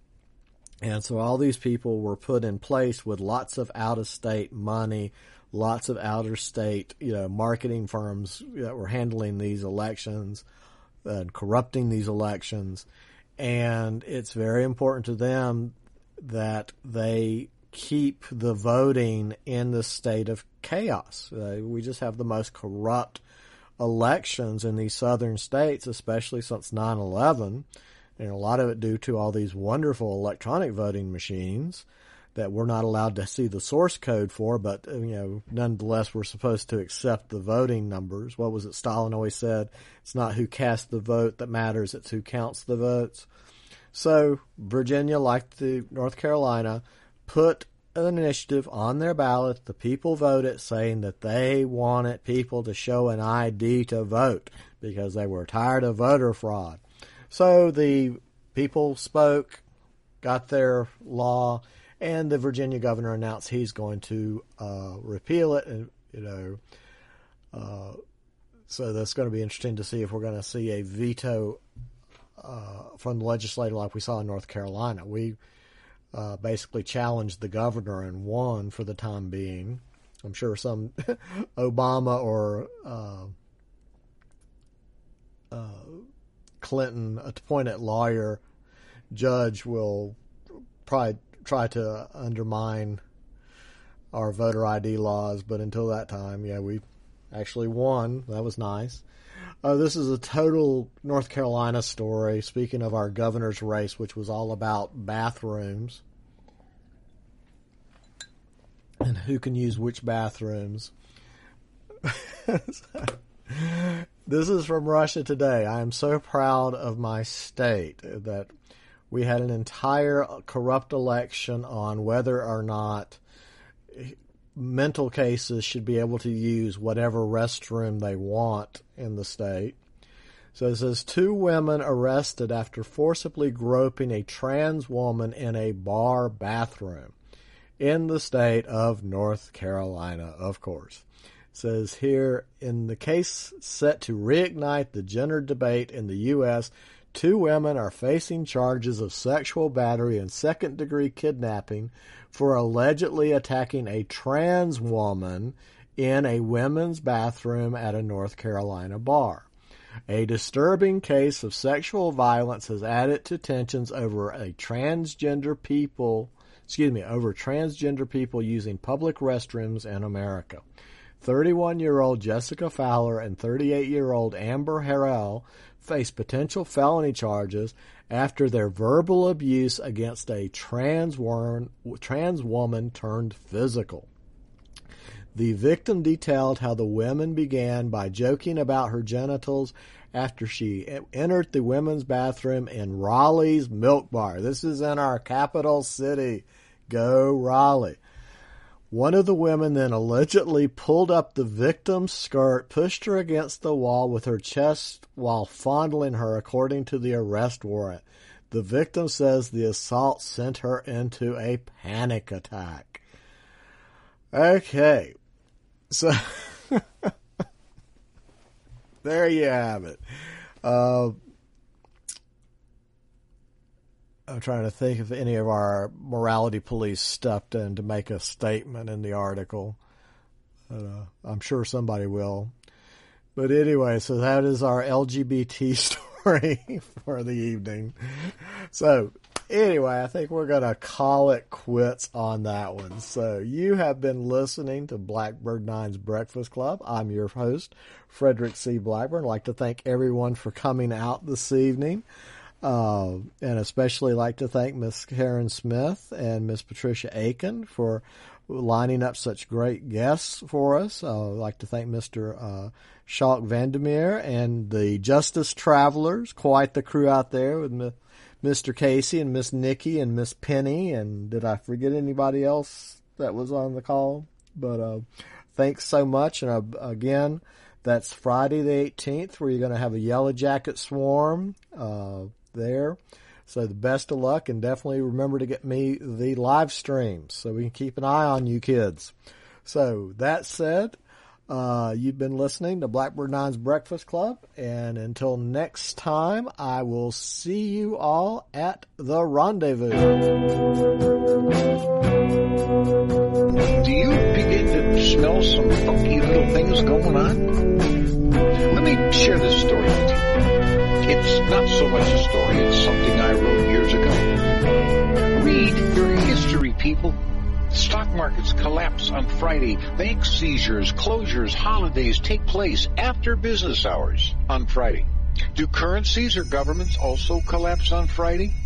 And so all these people were put in place with lots of out-of-state money, lots of out-of-state, you know, marketing firms that were handling these elections and corrupting these elections. And it's very important to them that they keep the voting in the state of chaos. Uh, we just have the most corrupt elections in these southern states, especially since nine eleven, and a lot of it due to all these wonderful electronic voting machines that we're not allowed to see the source code for, but, you know, nonetheless, we're supposed to accept the voting numbers. What was it Stalin always said? It's not who casts the vote that matters, it's who counts the votes. So Virginia, like the North Carolina, put an initiative on their ballot. The people voted saying that they wanted people to show an I D to vote because they were tired of voter fraud. So the people spoke, got their law, and the Virginia governor announced he's going to uh, repeal it. And, you know, uh, so that's going to be interesting to see if we're going to see a veto uh, from the legislature like we saw in North Carolina. We uh, basically challenged the governor and won for the time being. I'm sure some Obama or uh, uh, Clinton appointed lawyer judge will probably try to undermine our voter I D laws, but until that time, yeah, we actually won. That was nice. Uh, this is a total North Carolina story. Speaking of our governor's race, which was all about bathrooms and who can use which bathrooms. This is from Russia Today. I am so proud of my state that we had an entire corrupt election on whether or not mental cases should be able to use whatever restroom they want in the state. So it says two women arrested after forcibly groping a trans woman in a bar bathroom in the state of North Carolina, of course. It says here, in the case set to reignite the gender debate in the U S, two women are facing charges of sexual battery and second-degree kidnapping for allegedly attacking a trans woman in a women's bathroom at a North Carolina bar. A disturbing case of sexual violence has added to tensions over a transgender people, excuse me, over transgender people using public restrooms in America. thirty-one-year-old Jessica Fowler and thirty-eight-year-old Amber Harrell face potential felony charges after their verbal abuse against a trans woman, trans woman turned physical. The victim detailed how the women began by joking about her genitals after she entered the women's bathroom in Raleigh's Milk Bar. This is in our capital city. Go Raleigh. One of the women then allegedly pulled up the victim's skirt, pushed her against the wall with her chest while fondling her, according to the arrest warrant. The victim says the assault sent her into a panic attack. Okay. So, there you have it. Uh, I'm trying to think if any of our morality police stepped in to make a statement in the article. Uh, I'm sure somebody will. But anyway, so that is our L G B T story for the evening. So, anyway, I think we're going to call it quits on that one. So you have been listening to Blackbird Nine's Breakfast Club. I'm your host, Frederick C. Blackburn. I'd like to thank everyone for coming out this evening. Uh, and especially like to thank Miss Karen Smith and Miss Patricia Aiken for lining up such great guests for us. Uh, I'd like to thank Mister Uh, Schalk Vandermeer and the Justice Travelers, quite the crew out there with Mister Casey and Miss Nikki and Miss Penny. And did I forget anybody else that was on the call? But uh, thanks so much. And uh, again, that's Friday the eighteenth, where you're going to have a Yellow Jacket Swarm uh, there. So the best of luck, and definitely remember to get me the live streams so we can keep an eye on you kids. So that said, uh, you've been listening to Blackbird Nine's Breakfast Club, and until next time, I will see you all at the rendezvous. Do you begin to smell some funky little things going on? Let me share this story with you. It's not so much a story, it's something I wrote years ago. Read your history, people. Stock markets collapse on Friday. Bank seizures, closures, holidays take place after business hours on Friday. Do currencies or governments also collapse on Friday?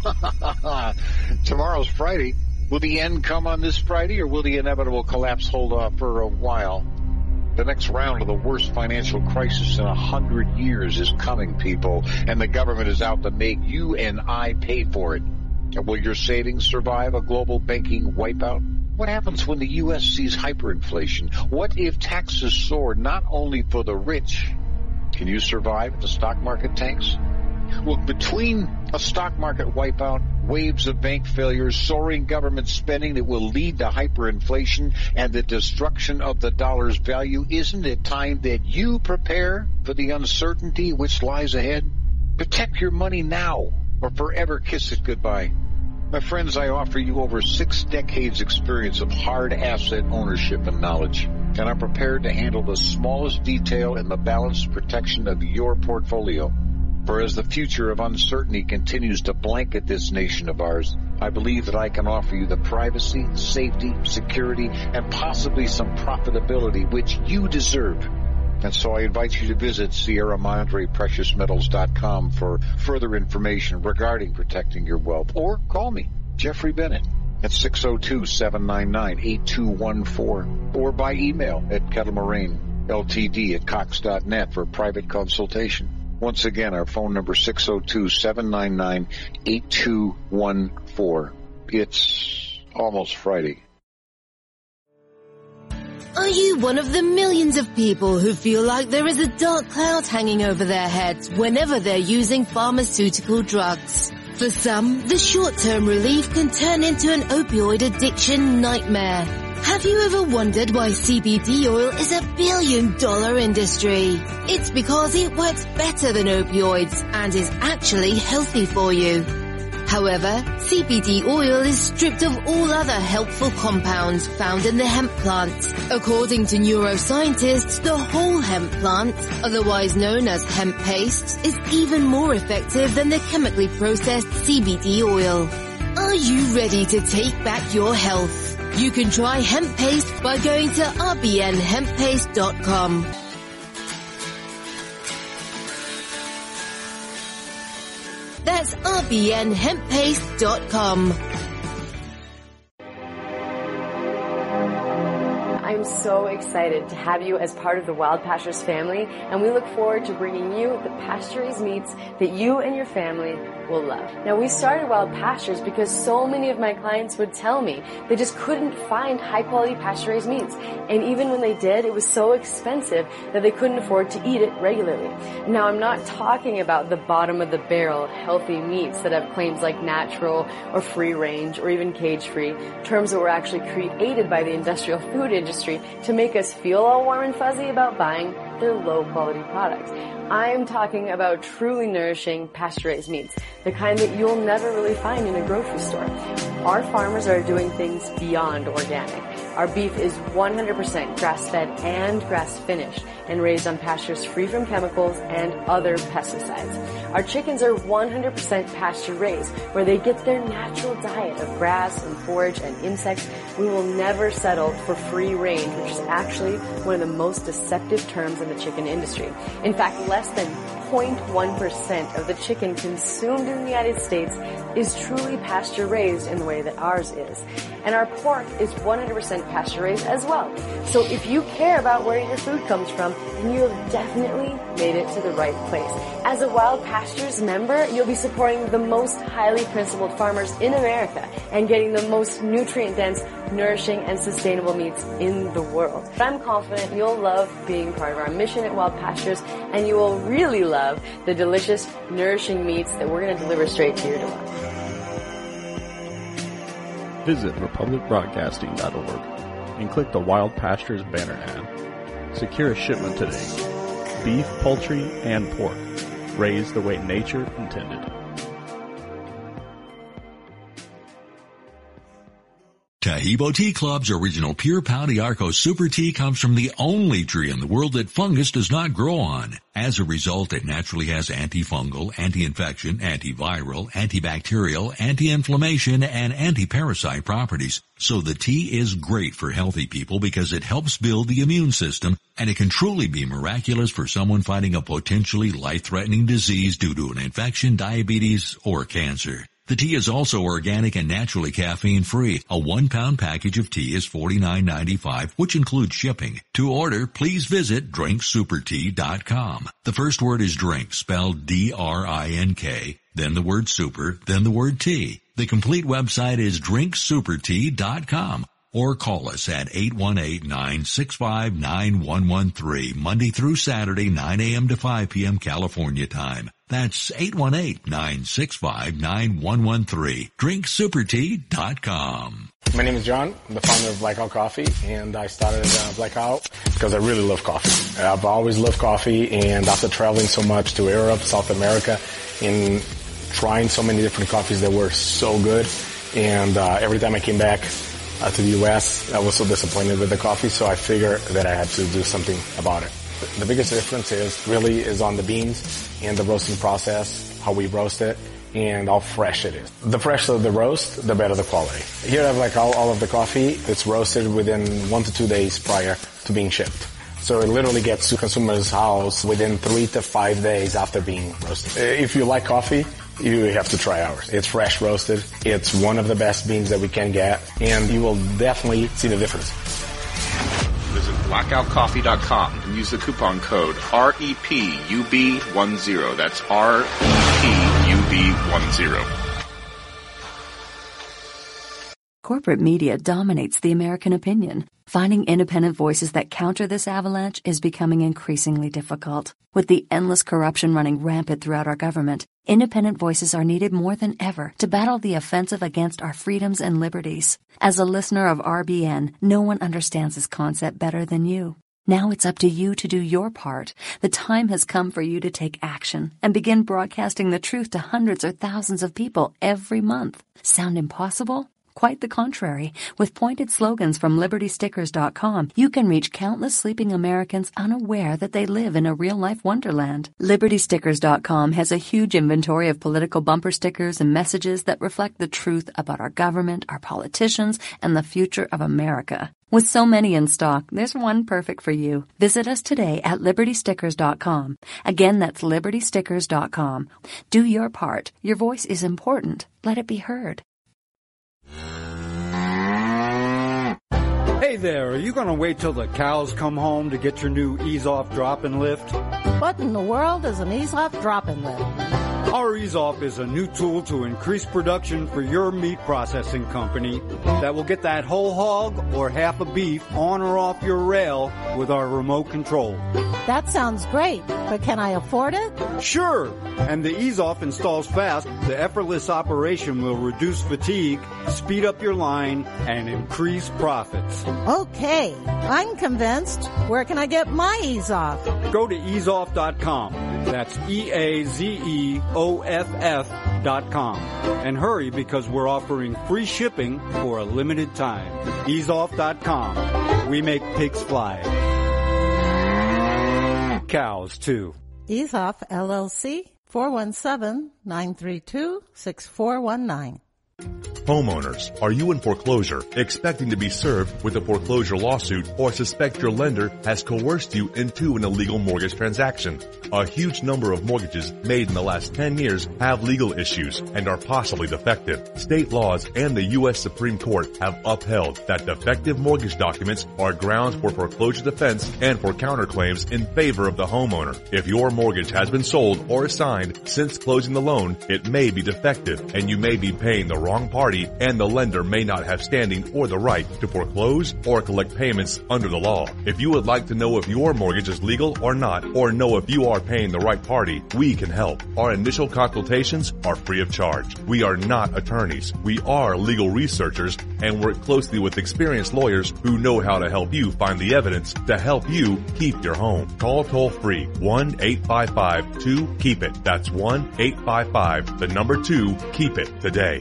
Tomorrow's Friday. Will the end come on this Friday, or will the inevitable collapse hold off for a while? The next round of the worst financial crisis in a hundred years is coming, people, and the government is out to make you and I pay for it. Will your savings survive a global banking wipeout? What happens when the U S sees hyperinflation? What if taxes soar not only for the rich? Can you survive if the stock market tanks? Well, between a stock market wipeout, waves of bank failures, soaring government spending that will lead to hyperinflation, and the destruction of the dollar's value, isn't it time that you prepare for the uncertainty which lies ahead? Protect your money now, or forever kiss it goodbye. My friends, I offer you over six decades experience of hard asset ownership and knowledge, and I'm prepared to handle the smallest detail in the balanced protection of your portfolio. For as the future of uncertainty continues to blanket this nation of ours, I believe that I can offer you the privacy, safety, security, and possibly some profitability which you deserve. And so I invite you to visit Sierra Madre Precious Metals dot com for further information regarding protecting your wealth. Or call me, Jeffrey Bennett, at six oh two, seven nine nine, eight two one four, or by email at kettlemoraine.ltd at cox dot net for private consultation. Once again, our phone number six oh two, seven nine nine, eight two one four. It's almost Friday. Are you one of the millions of people who feel like there is a dark cloud hanging over their heads whenever they're using pharmaceutical drugs? For some, the short-term relief can turn into an opioid addiction nightmare. Have you ever wondered why C B D oil is a billion-dollar industry? It's because it works better than opioids and is actually healthy for you. However, C B D oil is stripped of all other helpful compounds found in the hemp plant. According to neuroscientists, the whole hemp plant, otherwise known as hemp paste, is even more effective than the chemically processed C B D oil. Are you ready to take back your health? You can try hemp paste by going to r b n hemp paste dot com. That's r b n hemp paste dot com. I'm so excited to have you as part of the Wild Pastures family, and we look forward to bringing you the pasture-raised meats that you and your family will love. Now, we started Wild Pastures because so many of my clients would tell me they just couldn't find high-quality pasture-raised meats, and even when they did, it was so expensive that they couldn't afford to eat it regularly. Now, I'm not talking about the bottom-of-the-barrel healthy meats that have claims like natural or free-range or even cage-free, terms that were actually created by the industrial food industry to make us feel all warm and fuzzy about buying their low-quality products. I'm talking about truly nourishing pasture-raised meats, the kind that you'll never really find in a grocery store. Our farmers are doing things beyond organic. Our beef is one hundred percent grass-fed and grass-finished and raised on pastures free from chemicals and other pesticides. Our chickens are one hundred percent pasture-raised, where they get their natural diet of grass and forage and insects. We will never settle for free range, which is actually one of the most deceptive terms in the chicken industry. In fact, less than zero point one percent of the chicken consumed in the United States is truly pasture-raised in the way that ours is. And our pork is one hundred percent pasture-raised as well. So if you care about where your food comes from, then you have definitely made it to the right place. As a Wild Pastures member, you'll be supporting the most highly principled farmers in America and getting the most nutrient-dense, nourishing, and sustainable meats in the world. But I'm confident you'll love being part of our mission at Wild Pastures, and you will really love the delicious, nourishing meats that we're going to deliver straight to your door. Visit republic broadcasting dot org and click the Wild Pastures banner ad. Secure a shipment today. Beef, poultry, and pork, raised the way nature intended. Taheebo Tea Club's original Pure Pau d'Arco Super Tea comes from the only tree in the world that fungus does not grow on. As a result, it naturally has antifungal, anti-infection, antiviral, antibacterial, anti-inflammation, and anti-parasite properties. So the tea is great for healthy people because it helps build the immune system, and it can truly be miraculous for someone fighting a potentially life-threatening disease due to an infection, diabetes, or cancer. The tea is also organic and naturally caffeine-free. A one-pound package of tea is forty-nine ninety-five, which includes shipping. To order, please visit drink super tea dot com. The first word is drink, spelled D R I N K, then the word super, then the word tea. The complete website is drink super tea dot com. Or call us at eight one eight, nine six five, nine one one three, Monday through Saturday, nine a.m. to five p.m. California time. That's eight one eight, nine six five, nine one one three. drink super tea dot com. My name is John. I'm the founder of Blackout Coffee, and I started uh, Blackout because I really love coffee. I've always loved coffee, and after traveling so much to Europe, South America, and trying so many different coffees that were so good, and uh, every time I came back uh, to the U S, I was so disappointed with the coffee, so I figured that I had to do something about it. The biggest difference is really is on the beans and the roasting process, how we roast it, and how fresh it is. The fresher the roast, the better the quality. Here I have like all, all of the coffee. It's roasted within one to two days prior to being shipped. So it literally gets to consumer's house within three to five days after being roasted. If you like coffee, you have to try ours. It's fresh roasted. It's one of the best beans that we can get, and you will definitely see the difference. Visit blackout coffee dot com and use the coupon code R E P U B ten. That's R E P U B ten. Corporate media dominates the American opinion. Finding independent voices that counter this avalanche is becoming increasingly difficult. With the endless corruption running rampant throughout our government, independent voices are needed more than ever to battle the offensive against our freedoms and liberties. As a listener of R B N, no one understands this concept better than you. Now it's up to you to do your part. The time has come for you to take action and begin broadcasting the truth to hundreds or thousands of people every month. Sound impossible? Quite the contrary. With pointed slogans from Liberty Stickers dot com, you can reach countless sleeping Americans unaware that they live in a real-life wonderland. Liberty Stickers dot com has a huge inventory of political bumper stickers and messages that reflect the truth about our government, our politicians, and the future of America. With so many in stock, there's one perfect for you. Visit us today at Liberty Stickers dot com. Again, that's Liberty Stickers dot com. Do your part. Your voice is important. Let it be heard. Hey there, are you going to wait till the cows come home to get your new Ease-Off drop-and lift? What in the world is an Ease-Off drop-and lift? Our Ease-Off is a new tool to increase production for your meat processing company that will get that whole hog or half a beef on or off your rail with our remote control. That sounds great, but can I afford it? Sure, and the Ease-Off installs fast. The effortless operation will reduce fatigue, speed up your line, and increase profits. Okay, I'm convinced. Where can I get my Ease-Off? Go to ease off dot com. That's E A Z E O F F dot com. And hurry, because we're offering free shipping for a limited time. ease off dot com. We make pigs fly. Cows, too. Ease-Off, L L C, four one seven, nine three two, six four one nine. Homeowners, are you in foreclosure, expecting to be served with a foreclosure lawsuit, or suspect your lender has coerced you into an illegal mortgage transaction? A huge number of mortgages made in the last ten years have legal issues and are possibly defective. State laws and the U S Supreme Court have upheld that defective mortgage documents are grounds for foreclosure defense and for counterclaims in favor of the homeowner. If your mortgage has been sold or assigned since closing the loan, it may be defective and you may be paying the wrong party, and the lender may not have standing or the right to foreclose or collect payments under the law. If you would like to know if your mortgage is legal or not, or know if you are paying the right party, we can help. Our initial consultations are free of charge. We are not attorneys. We are legal researchers and work closely with experienced lawyers who know how to help you find the evidence to help you keep your home. Call toll free one eight five five two keep it. That's one eight five five, the number two, keep it today.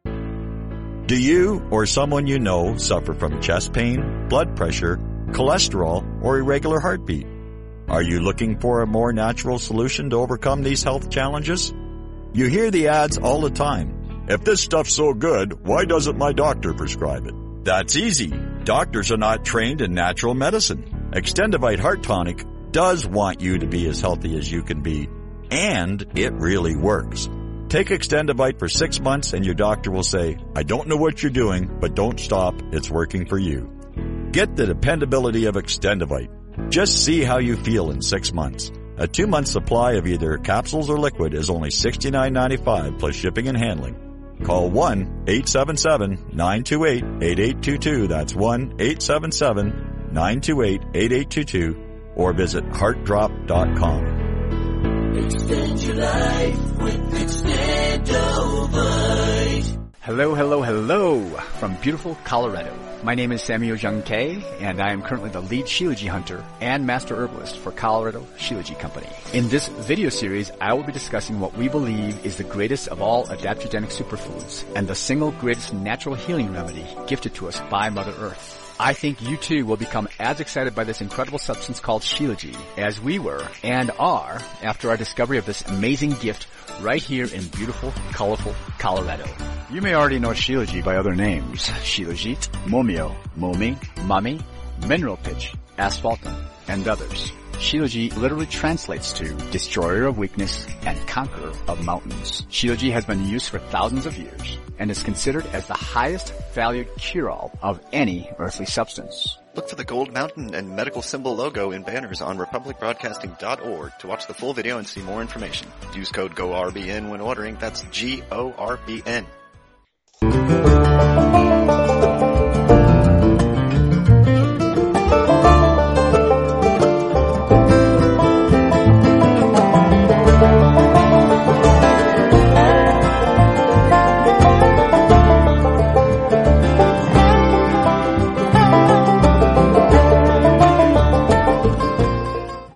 Do you or someone you know suffer from chest pain, blood pressure, cholesterol, or irregular heartbeat? Are you looking for a more natural solution to overcome these health challenges? You hear the ads all the time. If this stuff's so good, why doesn't my doctor prescribe it? That's easy. Doctors are not trained in natural medicine. Extendivite Heart Tonic does want you to be as healthy as you can be, and it really works. Take Extendivite for six months and your doctor will say, I don't know what you're doing, but don't stop. It's working for you. Get the dependability of Extendivite. Just see how you feel in six months. A two-month supply of either capsules or liquid is only sixty-nine ninety-five plus shipping and handling. Call one eight seven seven, nine two eight, eight eight two two. That's one eight seven seven, nine two eight, eight eight two two or visit heart drop dot com. Extend your life with Extendovite. Hello, hello, hello from beautiful Colorado. My name is Samuel Jung Kay, and I am currently the lead Shilajit hunter and master herbalist for Colorado Shilajit Company. In this video series, I will be discussing what we believe is the greatest of all adaptogenic superfoods and the single greatest natural healing remedy gifted to us by Mother Earth. I think you too will become as excited by this incredible substance called Shilajit as we were and are after our discovery of this amazing gift right here in beautiful, colorful Colorado. You may already know Shilajit by other names: Shilajit, Momio, Momi, Mami, Mineral Pitch, Asphaltum, and others. Shilajit literally translates to destroyer of weakness and conqueror of mountains. Shilajit has been used for thousands of years and is considered as the highest valued cure-all of any earthly substance. Look for the Gold Mountain and medical symbol logo in banners on republic broadcasting dot org to watch the full video and see more information. Use code G O R B N when ordering. That's G O R B N.